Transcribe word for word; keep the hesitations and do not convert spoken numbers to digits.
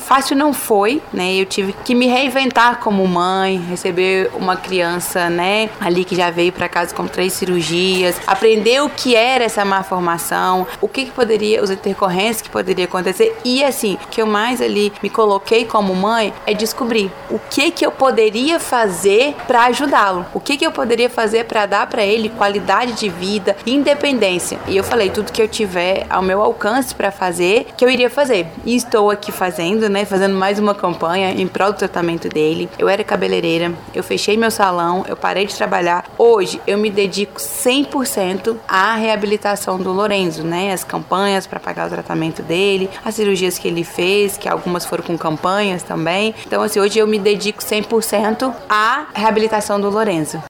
fácil não foi, né? Eu tive que me reinventar como mãe, receber uma criança, né, ali que já veio para casa com três cirurgias, aprender o que era essa malformação, o que, que poderia, os intercorrências que poderia acontecer. E assim, o que eu mais ali me coloquei como mãe é descobrir o que que eu poderia fazer para ajudá-lo, o que que eu poderia fazer para dar para ele qualidade de vida, independência. E eu falei tudo que eu tiver ao meu alcance para fazer, que eu iria fazer. E estou aqui fazendo, né, fazendo mais uma campanha em prol do tratamento dele. Eu era cabeleireira, eu fechei meu salão, eu parei de trabalhar. Hoje eu me dedico cem por cento à reabilitação do Lorenzo, né, as campanhas para pagar o tratamento dele, as cirurgias que ele fez, que algumas foram com campanhas também. Então assim, hoje eu me dedico cem por cento à reabilitação do Lorenzo.